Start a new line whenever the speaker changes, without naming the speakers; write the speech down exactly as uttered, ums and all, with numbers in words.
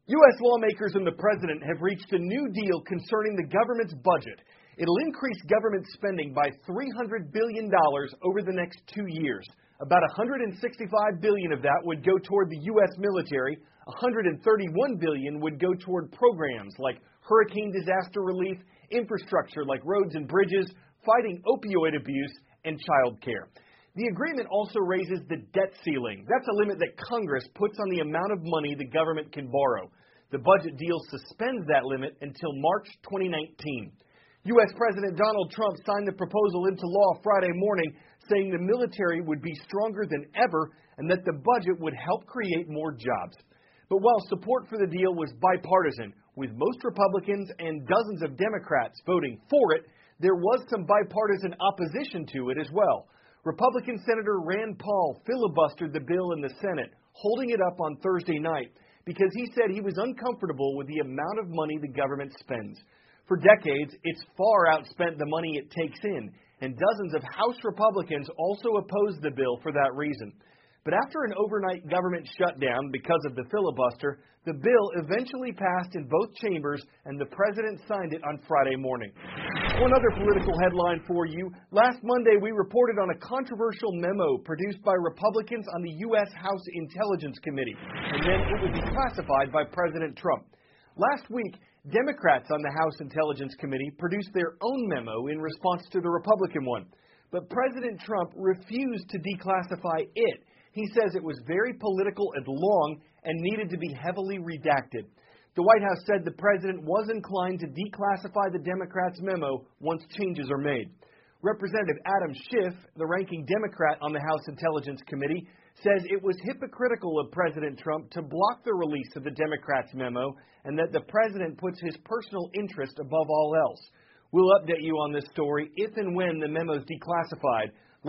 U S lawmakers and the president have reached a new deal concerning the government's budget. It'll increase government spending by three hundred billion dollars over the next two years. About one hundred sixty-five billion dollars of that would go toward the U S military. one hundred thirty-one billion dollars would go toward programs like hurricane disaster relief, infrastructure like roads and bridges, fighting opioid abuse, and child care. The agreement also raises the debt ceiling. That's a limit that Congress puts on the amount of money the government can borrow. The budget deal suspends that limit until March twenty nineteen. U S President Donald Trump signed the proposal into law Friday morning, saying the military would be stronger than ever and that the budget would help create more jobs. But while support for the deal was bipartisan, with most Republicans and dozens of Democrats voting for it, there was some bipartisan opposition to it as well. Republican Senator Rand Paul filibustered the bill in the Senate, holding it up on Thursday night because he said he was uncomfortable with the amount of money the government spends. For decades, it's far outspent the money it takes in, and dozens of House Republicans also opposed the bill for that reason. But after an overnight government shutdown because of the filibuster, the bill eventually passed in both chambers, and the president signed it on Friday morning. One other political headline for you. Last Monday, we reported on a controversial memo produced by Republicans on the U S House Intelligence Committee, and then it was declassified by President Trump. Last week, Democrats on the House Intelligence Committee produced their own memo in response to the Republican one. But President Trump refused to declassify it. He says it was very political and long and needed to be heavily redacted. The White House said the president was inclined to declassify the Democrats' memo once changes are made. Representative Adam Schiff, the ranking Democrat on the House Intelligence Committee, says it was hypocritical of President Trump to block the release of the Democrats' memo and that the president puts his personal interest above all else. We'll update you on this story if and when the memo is declassified.